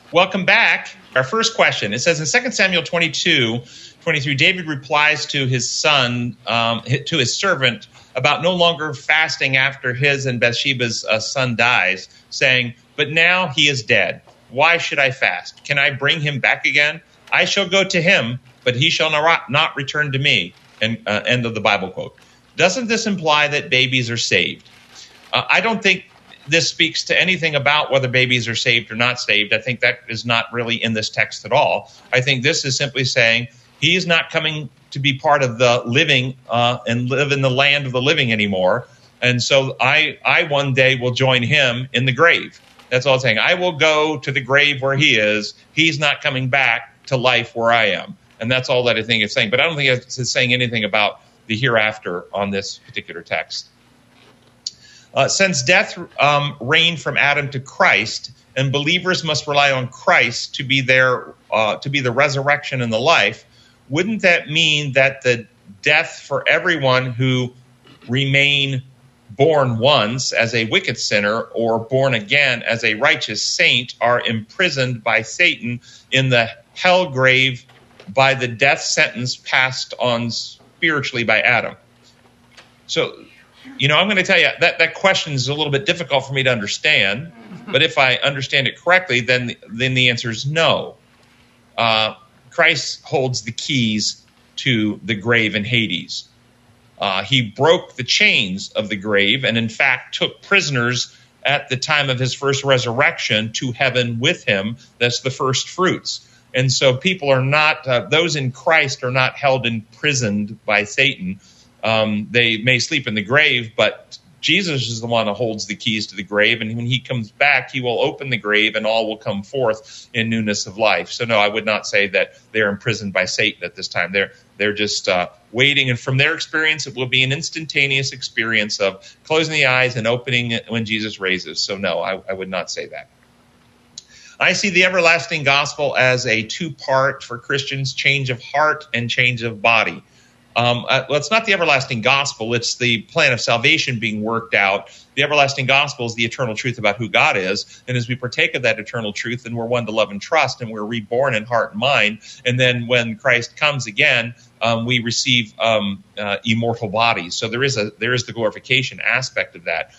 Welcome back. Our first question. It says in 2 Samuel 22:23, David replies to his son, to his servant, about no longer fasting after his and Bathsheba's son dies, saying, "But now he is dead. Why should I fast? Can I bring him back again? I shall go to him, but he shall not return to me." And end of the Bible quote. Doesn't this imply that babies are saved? I don't think this speaks to anything about whether babies are saved or not saved. I think that is not really in this text at all. I think this is simply saying he is not coming to be part of the living and live in the land of the living anymore. And so I one day will join him in the grave. That's all it's saying. I will go to the grave where he is. He's not coming back to life where I am. And that's all that I think it's saying. But I don't think it's saying anything about the hereafter on this particular text. Since death reigned from Adam to Christ, and believers must rely on Christ to be the resurrection and the life, wouldn't that mean that the death for everyone who remain born once as a wicked sinner or born again as a righteous saint are imprisoned by Satan in the hell grave by the death sentence passed on spiritually by Adam? So, I'm going to tell you that question is a little bit difficult for me to understand, but if I understand it correctly, then the answer is no. Christ holds the keys to the grave in Hades. He broke the chains of the grave and, in fact, took prisoners at the time of his first resurrection to heaven with him. That's the first fruits. And so people are not, those in Christ are not held imprisoned by Satan. They may sleep in the grave, but Jesus is the one who holds the keys to the grave. And when he comes back, he will open the grave and all will come forth in newness of life. So no, I would not say that they're imprisoned by Satan at this time. They're just waiting. And from their experience, it will be an instantaneous experience of closing the eyes and opening it when Jesus raises. So no, I would not say that. I see the everlasting gospel as a two-part for Christians, change of heart and change of body. It's not the everlasting gospel. It's the plan of salvation being worked out. The everlasting gospel is the eternal truth about who God is. And as we partake of that eternal truth, then we're one to love and trust, and we're reborn in heart and mind. And then when Christ comes again, we receive immortal bodies. So there is the glorification aspect of that.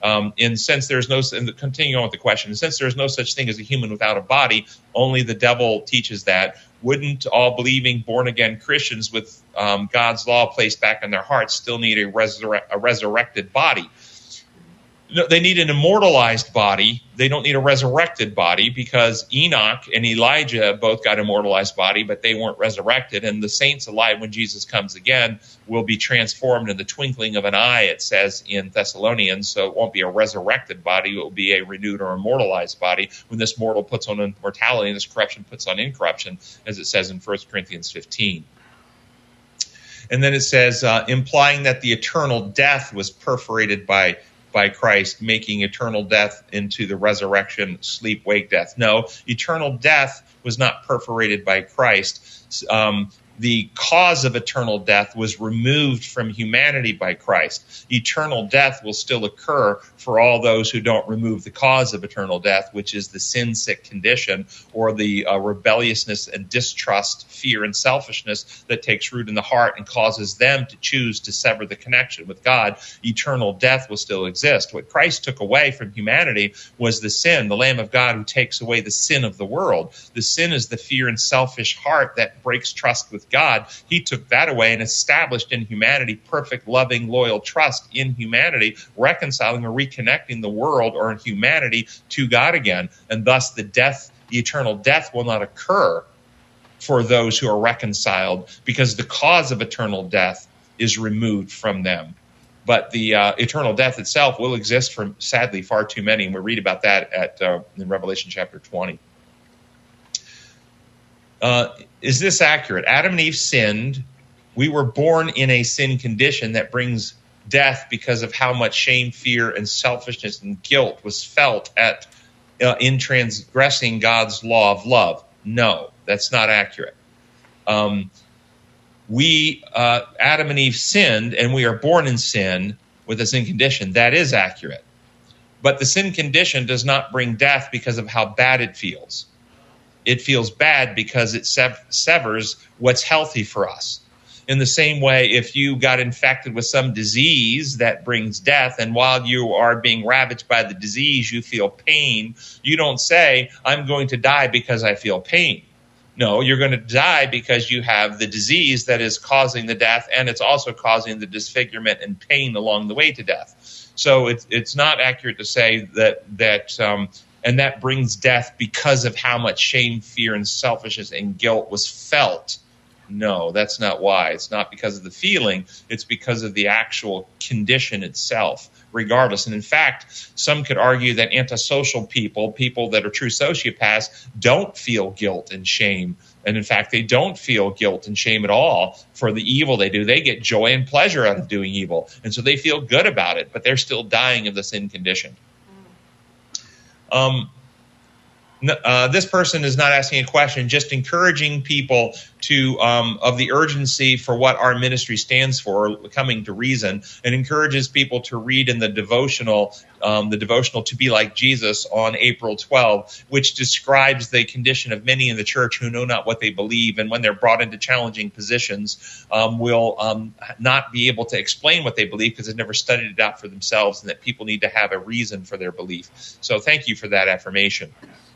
Continuing on with the question, since there is no such thing as a human without a body, only the devil teaches that. Wouldn't all believing born-again Christians with God's law placed back in their hearts still need a resurrected body? No, they need an immortalized body. They don't need a resurrected body, because Enoch and Elijah both got immortalized body, but they weren't resurrected. And the saints alive when Jesus comes again will be transformed in the twinkling of an eye, it says in Thessalonians. So it won't be a resurrected body. It will be a renewed or immortalized body when this mortal puts on immortality and this corruption puts on incorruption, as it says in 1 Corinthians 15. And then it says, implying that the eternal death was perforated by Christ, making eternal death into the resurrection, sleep, wake, death. No, eternal death was not perforated by Christ. The cause of eternal death was removed from humanity by Christ. Eternal death will still occur for all those who don't remove the cause of eternal death, which is the sin-sick condition, or the rebelliousness and distrust, fear and selfishness that takes root in the heart and causes them to choose to sever the connection with God. Eternal death will still exist. What Christ took away from humanity was the sin, the Lamb of God who takes away the sin of the world. The sin is the fear and selfish heart that breaks trust with God. He took that away and established in humanity perfect, loving, loyal trust in humanity, reconciling or reconnecting the world or humanity to God again. And thus the eternal death will not occur for those who are reconciled, because the cause of eternal death is removed from them. But the eternal death itself will exist for, sadly, far too many. And we read about that in Revelation chapter 20. Is this accurate? Adam and Eve sinned. We were born in a sin condition that brings death because of how much shame, fear, and selfishness and guilt was felt in transgressing God's law of love. No, that's not accurate. Adam and Eve sinned, and we are born in sin with a sin condition. That is accurate. But the sin condition does not bring death because of how bad it feels. it feels bad because it severs what's healthy for us. In the same way, if you got infected with some disease that brings death, and while you are being ravaged by the disease, you feel pain, you don't say, I'm going to die because I feel pain. No, you're going to die because you have the disease that is causing the death, and it's also causing the disfigurement and pain along the way to death. So it's not accurate to say that and that brings death because of how much shame, fear, and selfishness and guilt was felt. No, that's not why. It's not because of the feeling. It's because of the actual condition itself, regardless. And in fact, some could argue that antisocial people that are true sociopaths, don't feel guilt and shame. And in fact, they don't feel guilt and shame at all for the evil they do. They get joy and pleasure out of doing evil. And so they feel good about it, but they're still dying of the sin condition. This person is not asking a question, just encouraging people to of the urgency for what our ministry stands for, coming to reason, and encourages people to read in the devotional To Be Like Jesus on April 12, which describes the condition of many in the church who know not what they believe, and when they're brought into challenging positions, will not be able to explain what they believe because they've never studied it out for themselves, and that people need to have a reason for their belief. So thank you for that affirmation.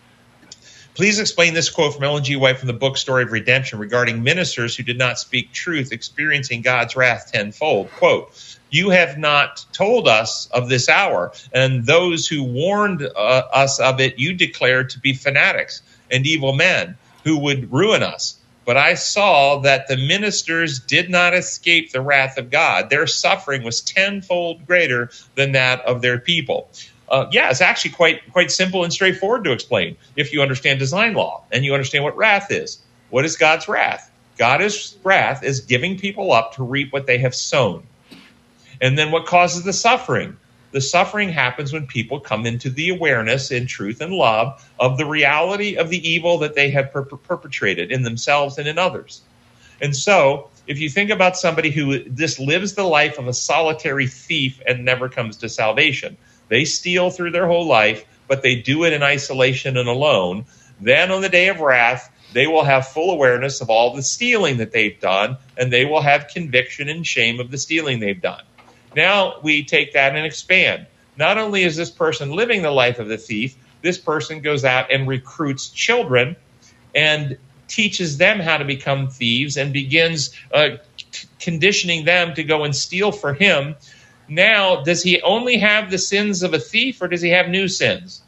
Please explain this quote from Ellen G. White from the book Story of Redemption regarding ministers who did not speak truth, experiencing God's wrath tenfold. Quote, you have not told us of this hour, and those who warned us of it you declared to be fanatics and evil men who would ruin us. But I saw that the ministers did not escape the wrath of God. Their suffering was tenfold greater than that of their people. It's actually quite simple and straightforward to explain if you understand design law and you understand what wrath is. What is God's wrath? God's wrath is giving people up to reap what they have sown. And then what causes the suffering? The suffering happens when people come into the awareness in truth and love of the reality of the evil that they have perpetrated in themselves and in others. And so if you think about somebody who just lives the life of a solitary thief and never comes to salvation, they steal through their whole life, but they do it in isolation and alone. Then on the day of wrath, they will have full awareness of all the stealing that they've done, and they will have conviction and shame of the stealing they've done. Now we take that and expand. Not only is this person living the life of the thief, this person goes out and recruits children and teaches them how to become thieves and begins conditioning them to go and steal for him. Now, does he only have the sins of a thief, or does he have new sins?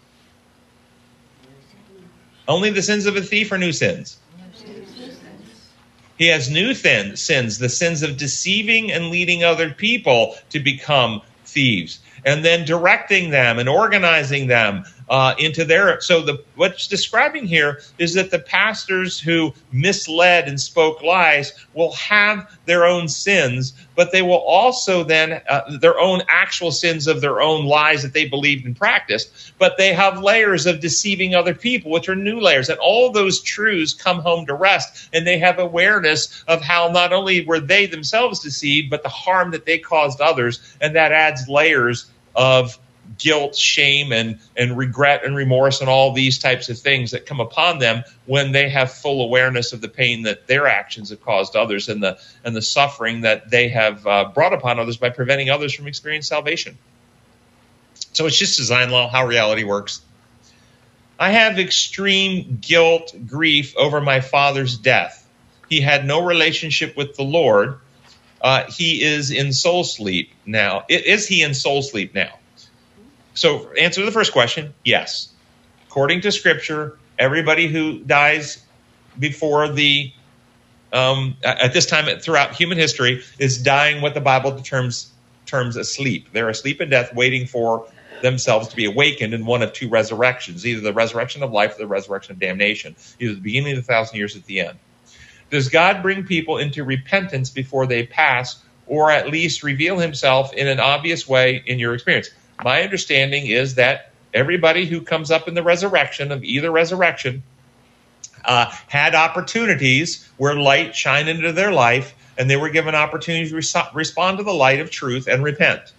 Only the sins of a thief or new sins? He has new sins, the sins of deceiving and leading other people to become thieves, and then directing them and organizing them into their. So what's describing here is that the pastors who misled and spoke lies will have their own sins, but they will also then their own actual sins of their own lies that they believed and practiced. But they have layers of deceiving other people, which are new layers, and all those truths come home to rest, and they have awareness of how not only were they themselves deceived, but the harm that they caused others, and that adds layers of guilt, shame, and regret and remorse and all these types of things that come upon them when they have full awareness of the pain that their actions have caused others and the suffering that they have brought upon others by preventing others from experiencing salvation. So it's just design law, how reality works. I have extreme guilt, grief over my father's death. He had no relationship with the Lord. He is in soul sleep now. Is he in soul sleep now? So answer to the first question, yes. According to Scripture, everybody who dies before at this time throughout human history is dying what the Bible terms asleep. They're asleep in death, waiting for themselves to be awakened in one of two resurrections, either the resurrection of life or the resurrection of damnation, either the beginning of the 1,000 years at the end. Does God bring people into repentance before they pass, or at least reveal himself in an obvious way in your experience? My understanding is that everybody who comes up in the resurrection of either resurrection had opportunities where light shined into their life, and they were given opportunities to respond to the light of truth and repent.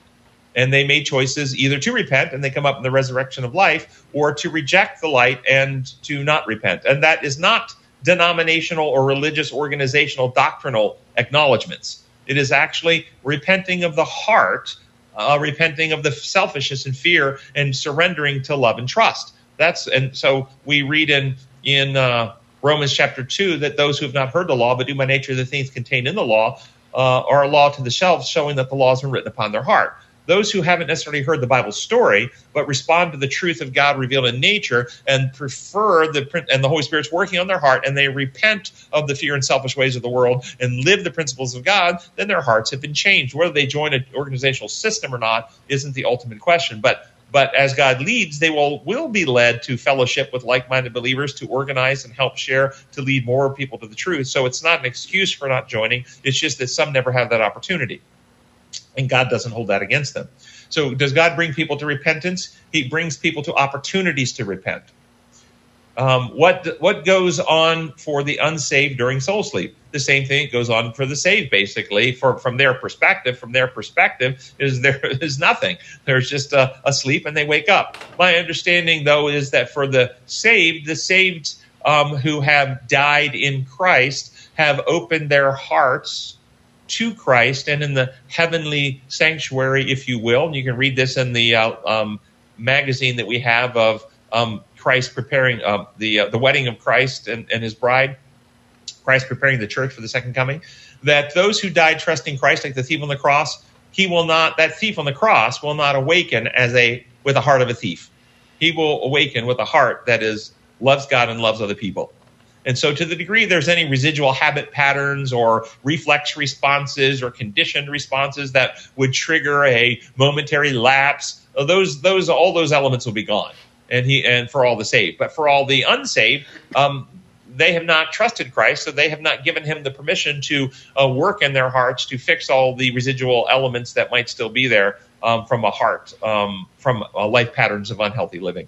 And they made choices either to repent and they come up in the resurrection of life, or to reject the light and to not repent. And that is not denominational or religious, organizational, doctrinal acknowledgments. It is actually repenting of the heart, repenting of the selfishness and fear, and surrendering to love and trust. And so we read in Romans chapter 2 that those who have not heard the law but do by nature the things contained in the law are a law to themselves, showing that the laws are written upon their heart. Those who haven't necessarily heard the Bible story, but respond to the truth of God revealed in nature and prefer and the Holy Spirit's working on their heart, and they repent of the fear and selfish ways of the world and live the principles of God, then their hearts have been changed. Whether they join an organizational system or not isn't the ultimate question. But as God leads, they will be led to fellowship with like-minded believers, to organize and help share, to lead more people to the truth. So it's not an excuse for not joining. It's just that some never have that opportunity. And God doesn't hold that against them. So does God bring people to repentance? He brings people to opportunities to repent. What goes on for the unsaved during soul sleep? The same thing goes on for the saved, basically. From their perspective, is there is nothing. There's just a sleep and they wake up. My understanding, though, is that for the saved who have died in Christ have opened their hearts to Christ, and in the heavenly sanctuary, if you will. And you can read this in the magazine that we have of Christ preparing the wedding of Christ and his bride, Christ preparing the church for the second coming, that those who died trusting Christ, like the thief on the cross, that thief on the cross will not awaken with the heart of a thief. He will awaken with a heart that loves God and loves other people. And so to the degree there's any residual habit patterns or reflex responses or conditioned responses that would trigger a momentary lapse, all those elements will be gone. And for all the saved. But for all the unsaved, they have not trusted Christ, so they have not given him the permission to work in their hearts to fix all the residual elements that might still be there from a heart, from life patterns of unhealthy living.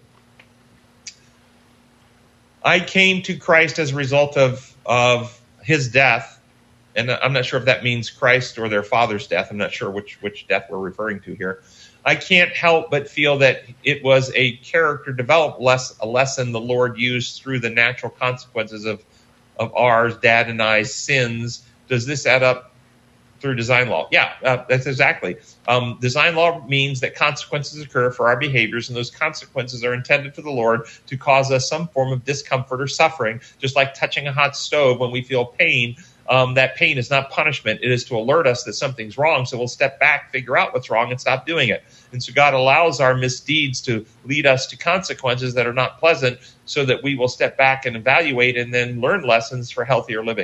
I came to Christ as a result of his death, and I'm not sure if that means Christ or their father's death. I'm not sure which death we're referring to here. I can't help but feel that it was a character development a lesson the Lord used through the natural consequences of ours, Dad and I's sins. Does this add up through design law? Yeah, that's exactly. Design law means that consequences occur for our behaviors, and those consequences are intended for the Lord to cause us some form of discomfort or suffering, just like touching a hot stove when we feel pain. That pain is not punishment. It is to alert us that something's wrong, so we'll step back, figure out what's wrong, and stop doing it. And so God allows our misdeeds to lead us to consequences that are not pleasant, so that we will step back and evaluate and then learn lessons for healthier living.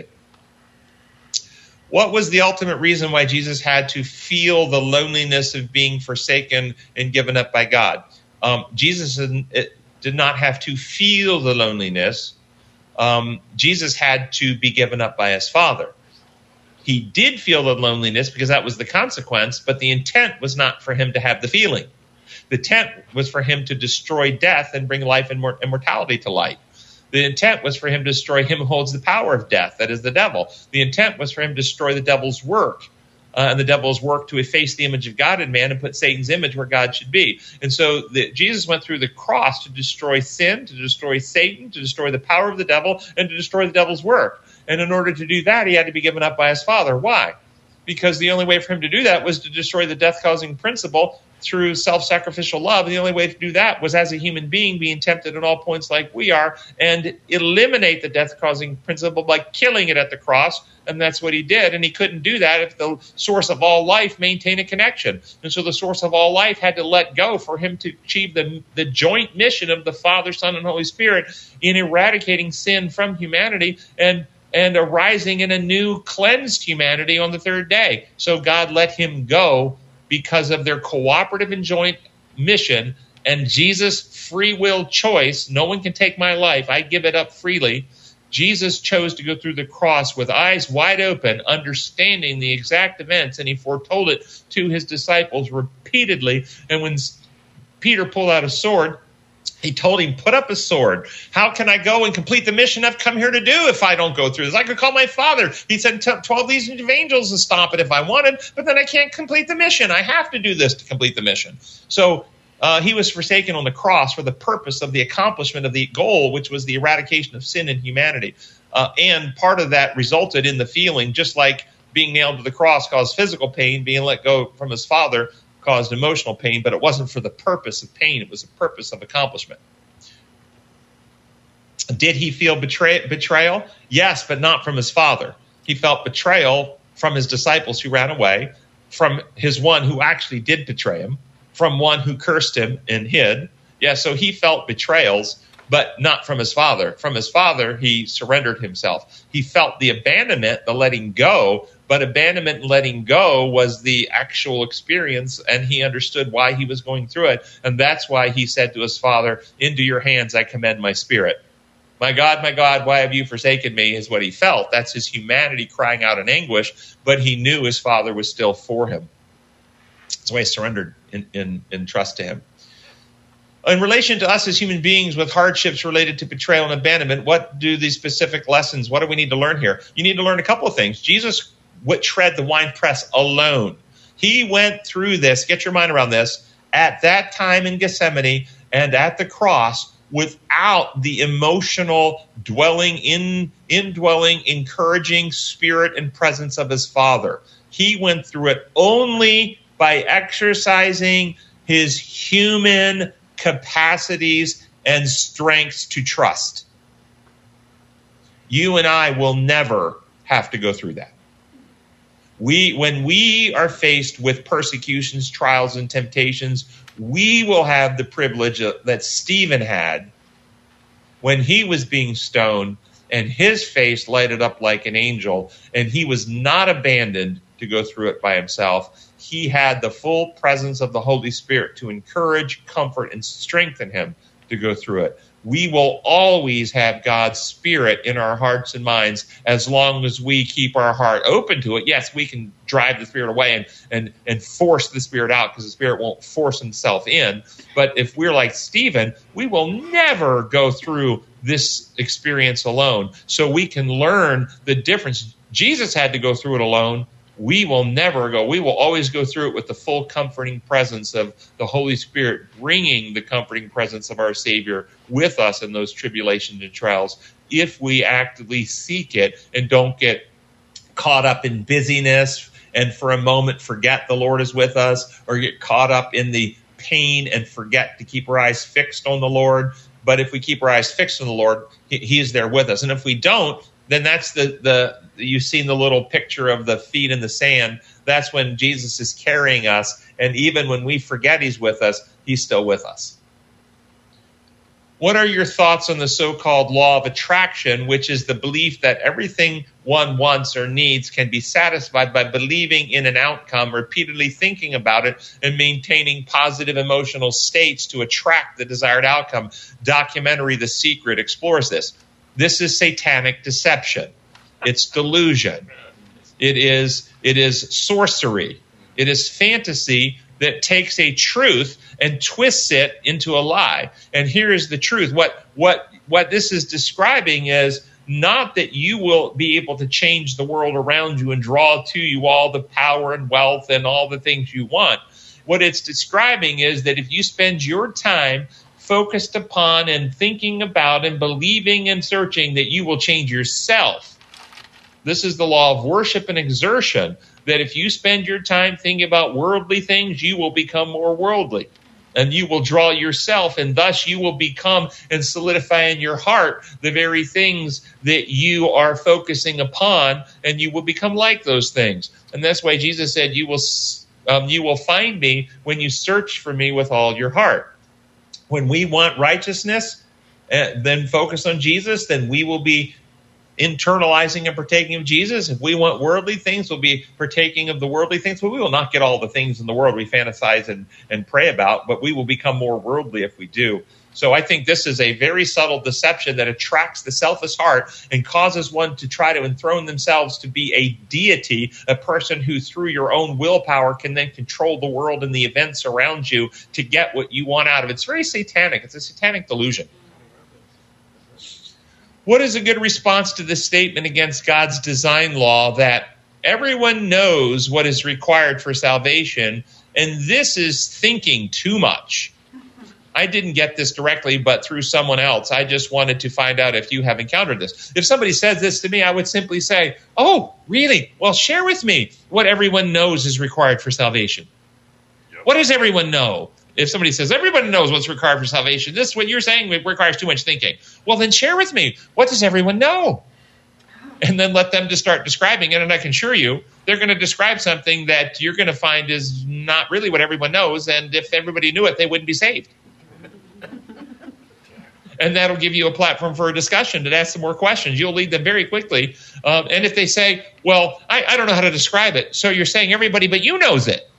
What was the ultimate reason why Jesus had to feel the loneliness of being forsaken and given up by God? Jesus did not have to feel the loneliness. Jesus had to be given up by his Father. He did feel the loneliness because that was the consequence, but the intent was not for him to have the feeling. The intent was for him to destroy death and bring life and immortality to light. The intent was for him to destroy him who holds the power of death, that is the devil. The intent was for him to destroy the devil's work, and the devil's work to efface the image of God in man and put Satan's image where God should be. And so Jesus went through the cross to destroy sin, to destroy Satan, to destroy the power of the devil, and to destroy the devil's work. And in order to do that, he had to be given up by his Father. Why? Because the only way for him to do that was to destroy the death-causing principle through self-sacrificial love. And the only way to do that was as a human being being tempted at all points like we are, and eliminate the death-causing principle by killing it at the cross. And that's what he did. And he couldn't do that if the source of all life maintained a connection. And so the source of all life had to let go for him to achieve the joint mission of the Father, Son, and Holy Spirit in eradicating sin from humanity and arising in a new cleansed humanity on the third day. So God let him go because of their cooperative and joint mission and Jesus' free will choice. No one can take my life. I give it up freely. Jesus chose to go through the cross with eyes wide open, understanding the exact events, and he foretold it to his disciples repeatedly. And when Peter pulled out a sword He told him, put up a sword. How can I go and complete the mission I've come here to do if I don't go through this? I could call my father. He said 12 legions of angels to stop it if I wanted, but then I can't complete the mission. I have to do this to complete the mission. So he was forsaken on the cross for the purpose of the accomplishment of the goal, which was the eradication of sin in humanity. And part of that resulted in the feeling, just like being nailed to the cross caused physical pain, being let go from his father caused emotional pain, but it wasn't for the purpose of pain. It was the purpose of accomplishment. Did he feel betrayal? Yes, but not from his father. He felt betrayal from his disciples who ran away, from his one who actually did betray him, from one who cursed him and hid. Yeah, so he felt betrayals, but not from his father. From his father, he surrendered himself. He felt the abandonment, the letting go, but abandonment and letting go was the actual experience, and he understood why he was going through it. And that's why he said to his father, into your hands I commend my spirit. My God, why have you forsaken me, is what he felt. That's his humanity crying out in anguish, but he knew his father was still for him. That's why he surrendered in trust to him. In relation to us as human beings with hardships related to betrayal and abandonment, what do these specific lessons, what do we need to learn here? You need to learn a couple of things. Jesus would tread the winepress alone. He went through this, get your mind around this, at that time in Gethsemane and at the cross without the emotional indwelling, encouraging spirit and presence of his Father. He went through it only by exercising his human capacities and strengths to trust. You and I will never have to go through that. When we are faced with persecutions, trials, and temptations, we will have the privilege that Stephen had when he was being stoned and his face lighted up like an angel, and he was not abandoned to go through it by himself. He had the full presence of the Holy Spirit to encourage, comfort, and strengthen him to go through it. We will always have God's Spirit in our hearts and minds as long as we keep our heart open to it. Yes, we can drive the Spirit away and force the Spirit out because the Spirit won't force himself in. But if we're like Stephen, we will never go through this experience alone. So we can learn the difference. Jesus had to go through it alone. We will never go. We will always go through it with the full comforting presence of the Holy Spirit, bringing the comforting presence of our Savior with us in those tribulations and trials, if we actively seek it and don't get caught up in busyness and for a moment forget the Lord is with us, or get caught up in the pain and forget to keep our eyes fixed on the Lord. But if we keep our eyes fixed on the Lord, He is there with us. And if we don't, then that's you've seen the little picture of the feet in the sand. That's when Jesus is carrying us. And even when we forget he's with us, he's still with us. What are your thoughts on the so-called law of attraction, which is the belief that everything one wants or needs can be satisfied by believing in an outcome, repeatedly thinking about it, and maintaining positive emotional states to attract the desired outcome? Documentary The Secret explores this. This is satanic deception. It's delusion. It is sorcery. It is fantasy that takes a truth and twists it into a lie. And here is the truth. What this is describing is not that you will be able to change the world around you and draw to you all the power and wealth and all the things you want. What it's describing is that if you spend your time focused upon and thinking about and believing and searching, that you will change yourself. This is the law of worship and exertion, that if you spend your time thinking about worldly things, you will become more worldly. And you will draw yourself, and thus you will become and solidify in your heart the very things that you are focusing upon, and you will become like those things. And that's why Jesus said, you will find me when you search for me with all your heart. When we want righteousness, then focus on Jesus, then we will be internalizing and partaking of Jesus. If we want worldly things, we'll be partaking of the worldly things. But we will not get all the things in the world we fantasize and pray about, but we will become more worldly if we do. So I think this is a very subtle deception that attracts the selfish heart and causes one to try to enthrone themselves to be a deity, a person who through your own willpower can then control the world and the events around you to get what you want out of it. It's very satanic. It's a satanic delusion. What is a good response to this statement against God's design law that everyone knows what is required for salvation, and this is thinking too much? I didn't get this directly, but through someone else. I just wanted to find out if you have encountered this. If somebody says this to me, I would simply say, oh, really? Well, share with me what everyone knows is required for salvation. Yep. What does everyone know? If somebody says, everybody knows what's required for salvation, this, what you're saying, requires too much thinking. Well, then share with me, what does everyone know? And then let them just start describing it, and I can assure you, they're going to describe something that you're going to find is not really what everyone knows, and if everybody knew it, they wouldn't be saved. And that'll give you a platform for a discussion to ask some more questions. You'll lead them very quickly. And if they say, well, I don't know how to describe it, so you're saying everybody but you knows it.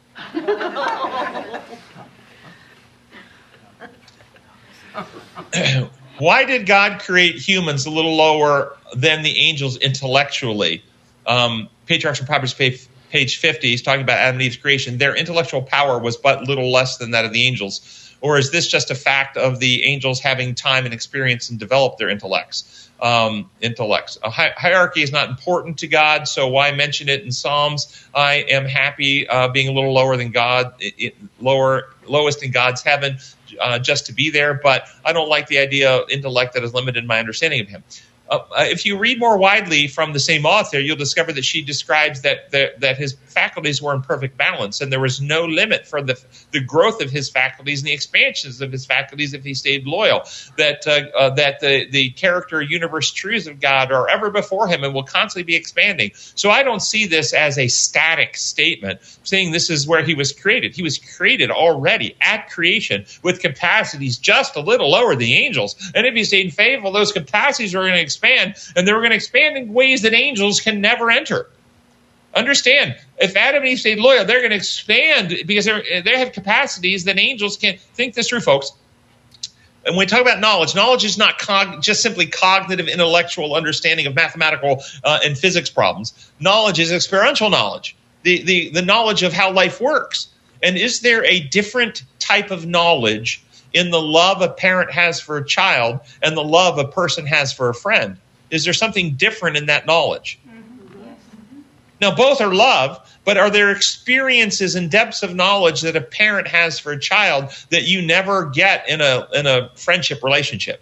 Why did God create humans a little lower than the angels intellectually? Patriarchs and Proverbs, page 50, he's talking about Adam and Eve's creation. Their intellectual power was but little less than that of the angels. Or is this just a fact of the angels having time and experience and develop their intellects? Hierarchy is not important to God, so why mention it in Psalms? I am happy being a little lower than God, lowest in God's heaven, just to be there. But I don't like the idea of intellect that has limited my understanding of him. If you read more widely from the same author, you'll discover that she describes that his faculties were in perfect balance, and there was no limit for the growth of his faculties and the expansions of his faculties if he stayed loyal. That the character, universe, truths of God are ever before him and will constantly be expanding. So I don't see this as a static statement, saying this is where he was created. He was created already at creation with capacities just a little lower than the angels. And if he stayed faithful, those capacities are going to expand, and they were going to expand in ways that angels can never enter. Understand, if Adam and Eve stayed loyal, they're going to expand because they have capacities that angels can't. Think this through, folks. And when we talk about knowledge is not just simply cognitive, intellectual understanding of mathematical and physics problems. Knowledge is experiential knowledge, the knowledge of how life works. And is there a different type of knowledge in the love a parent has for a child and the love a person has for a friend? Is there something different in that knowledge? Now, both are love, but are there experiences and depths of knowledge that a parent has for a child that you never get in a friendship relationship?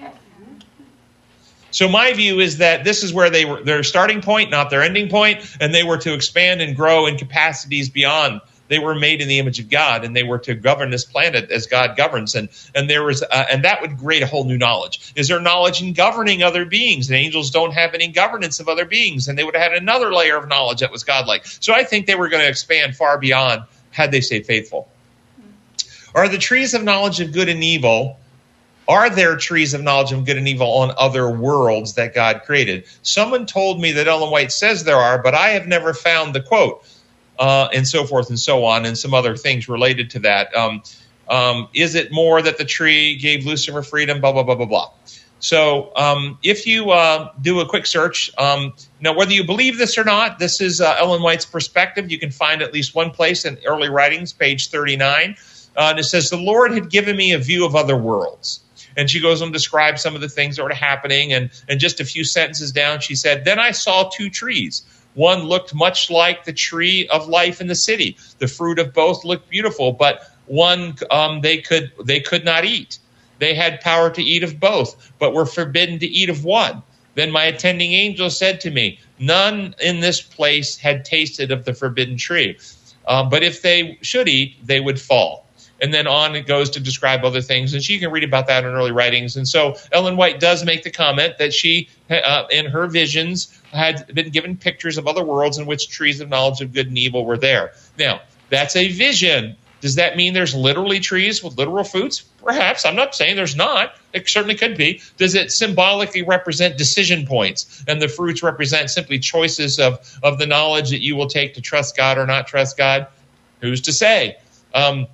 So my view is that this is where they were their starting point, not their ending point, and they were to expand and grow in capacities beyond. They were made in the image of God, and they were to govern this planet as God governs, and there was and that would create a whole new knowledge. Is there knowledge in governing other beings? And angels don't have any governance of other beings, and they would have had another layer of knowledge that was godlike. So I think they were going to expand far beyond had they stayed faithful. Are the trees of knowledge of good and evil? Are there trees of knowledge of good and evil on other worlds that God created? Someone told me that Ellen White says there are, but I have never found the quote. And so forth and so on, and some other things related to that. Is it more that the tree gave Lucifer freedom, blah, blah, blah, blah, blah. So if you do a quick search, now whether you believe this or not, this is Ellen White's perspective. You can find at least one place in early writings, page 39. And it says, the Lord had given me a view of other worlds. And she goes on to describe some of the things that were happening. And just a few sentences down, she said, then I saw two trees. One looked much like the tree of life in the city. The fruit of both looked beautiful, but one they could not eat. They had power to eat of both, but were forbidden to eat of one. Then my attending angel said to me, none in this place had tasted of the forbidden tree. But if they should eat, they would fall. And then on it goes to describe other things, and she can read about that in early writings. And so Ellen White does make the comment that she, in her visions, had been given pictures of other worlds in which trees of knowledge of good and evil were there. Now, that's a vision. Does that mean there's literally trees with literal fruits? Perhaps. I'm not saying there's not. It certainly could be. Does it symbolically represent decision points, and the fruits represent simply choices of the knowledge that you will take to trust God or not trust God? Who's to say?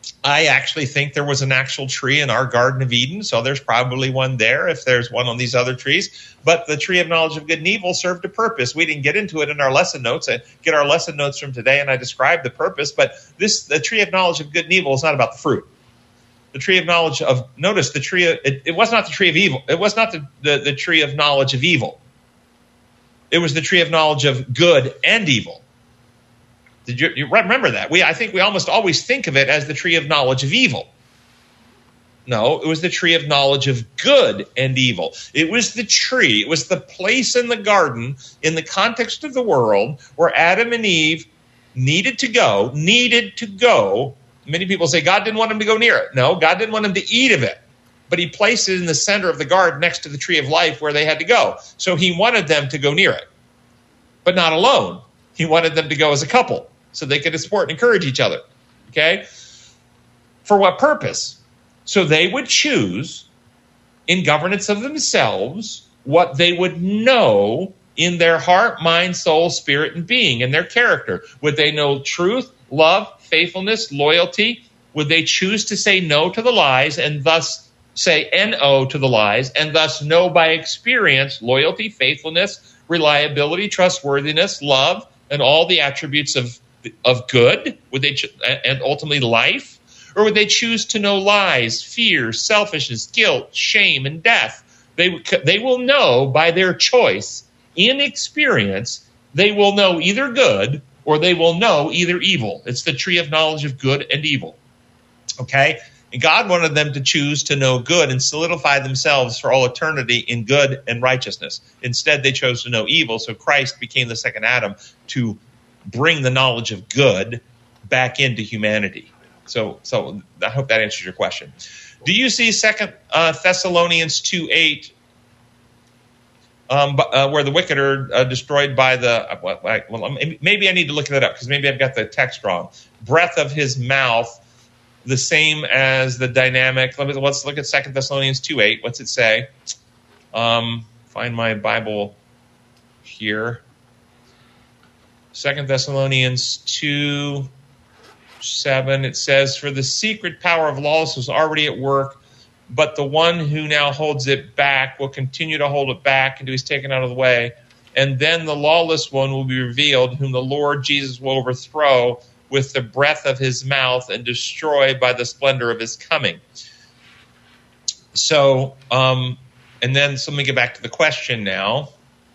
I actually think there was an actual tree in our Garden of Eden, so there's probably one there if there's one on these other trees. But the tree of knowledge of good and evil served a purpose. We didn't get into it in our lesson notes. I get our lesson notes from today, and I described the purpose. But the tree of knowledge of good and evil is not about the fruit. The tree of knowledge of, notice, the tree of, it was not the tree of evil. It was not the tree of knowledge of evil. It was the tree of knowledge of good and evil. Did you remember that? I think we almost always think of it as the tree of knowledge of evil. No, it was the tree of knowledge of good and evil. It was the tree. It was the place in the garden, in the context of the world, where Adam and Eve needed to go. Many people say God didn't want them to go near it. No, God didn't want them to eat of it. But he placed it in the center of the garden next to the tree of life where they had to go. So he wanted them to go near it, but not alone. He wanted them to go as a couple, so they could support and encourage each other. Okay? For what purpose? So they would choose, in governance of themselves, what they would know in their heart, mind, soul, spirit, and being, and their character. Would they know truth, love, faithfulness, loyalty? Would they choose to say no to the lies and thus say N-O to the lies, and thus know by experience loyalty, faithfulness, reliability, trustworthiness, love, and all the attributes of good? Would they and ultimately life? Or would they choose to know lies, fear, selfishness, guilt, shame, and death? They will know by their choice, in experience, they will know either good or they will know either evil. It's the tree of knowledge of good and evil. Okay? And God wanted them to choose to know good and solidify themselves for all eternity in good and righteousness. Instead, they chose to know evil, so Christ became the second Adam to bring the knowledge of good back into humanity. So I hope that answers your question. Do you see 2 Thessalonians 2:8, where the wicked are destroyed by the, maybe I need to look that up because maybe I've got the text wrong. Breath of his mouth, the same as the dynamic. Let's look at 2 Thessalonians 2:8. What's it say? Find my Bible here. 2 Thessalonians 2:7, it says, "For the secret power of lawlessness was already at work, but the one who now holds it back will continue to hold it back until he's taken out of the way. And then the lawless one will be revealed, whom the Lord Jesus will overthrow with the breath of his mouth and destroy by the splendor of his coming." So let me get back to the question now.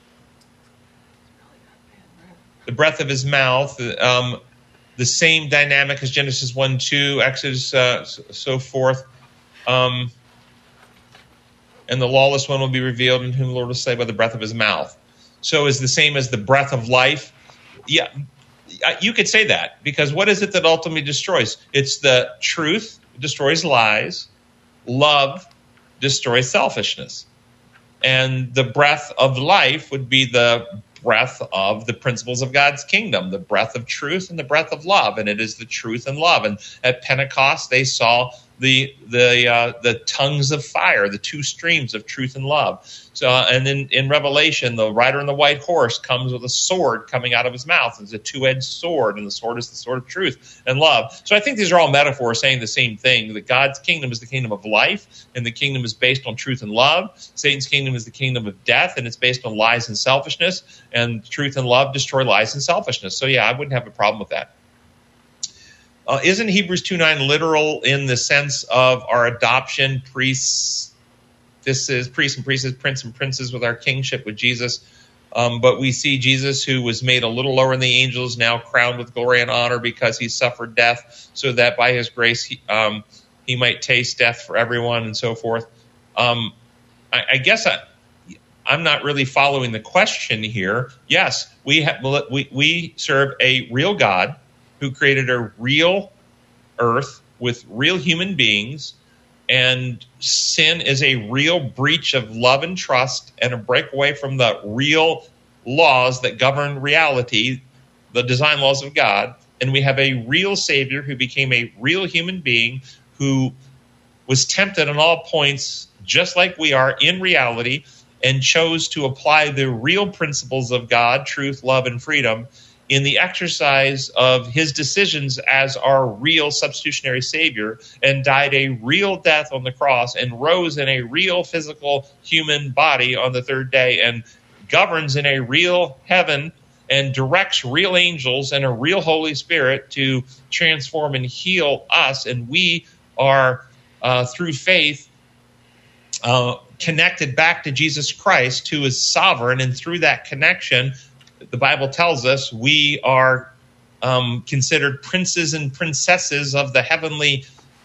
The breath of his mouth, the same dynamic as Genesis 1:2, Exodus, so forth. And the lawless one will be revealed, in whom the Lord will say by the breath of his mouth. So is the same as the breath of life? Yeah, you could say that, because what is it that ultimately destroys? It's the truth, destroys lies. Love destroys selfishness. And the breath of life would be the breath of the principles of God's kingdom, the breath of truth and the breath of love, and it is the truth and love. And at Pentecost, they saw the tongues of fire, the two streams of truth and love. So, and then in Revelation, the rider on the white horse comes with a sword coming out of his mouth. It's a two-edged sword, and the sword is the sword of truth and love. So I think these are all metaphors saying the same thing, that God's kingdom is the kingdom of life, and the kingdom is based on truth and love. Satan's kingdom is the kingdom of death, and it's based on lies and selfishness, and truth and love destroy lies and selfishness. So yeah, I wouldn't have a problem with that. Isn't Hebrews 2:9 literal in the sense of our adoption, priests? This is priests and priestesses, prince and princes with our kingship with Jesus. But we see Jesus, who was made a little lower than the angels, now crowned with glory and honor because he suffered death, so that by his grace he might taste death for everyone, and so forth. I guess I'm not really following the question here. Yes, we serve a real God who created a real earth with real human beings, and sin is a real breach of love and trust and a breakaway from the real laws that govern reality, the design laws of God. And we have a real Savior who became a real human being who was tempted on all points, just like we are in reality, and chose to apply the real principles of God, truth, love, and freedom, in the exercise of his decisions as our real substitutionary Savior, and died a real death on the cross, and rose in a real physical human body on the third day, and governs in a real heaven, and directs real angels and a real Holy Spirit to transform and heal us. And we are, through faith, connected back to Jesus Christ, who is sovereign. And through that connection, the Bible tells us we are considered princes and princesses of the heavenly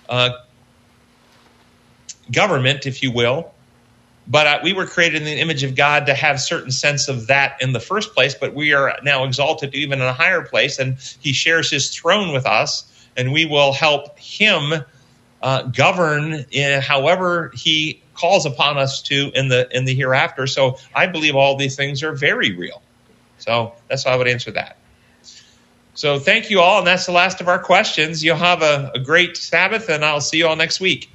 government, if you will. But we were created in the image of God to have certain sense of that in the first place, but we are now exalted to even in a higher place, and he shares his throne with us, and we will help him govern however he calls upon us to in the hereafter. So I believe all these things are very real. So that's how I would answer that. So thank you all, and that's the last of our questions. You'll have a great Sabbath, and I'll see you all next week.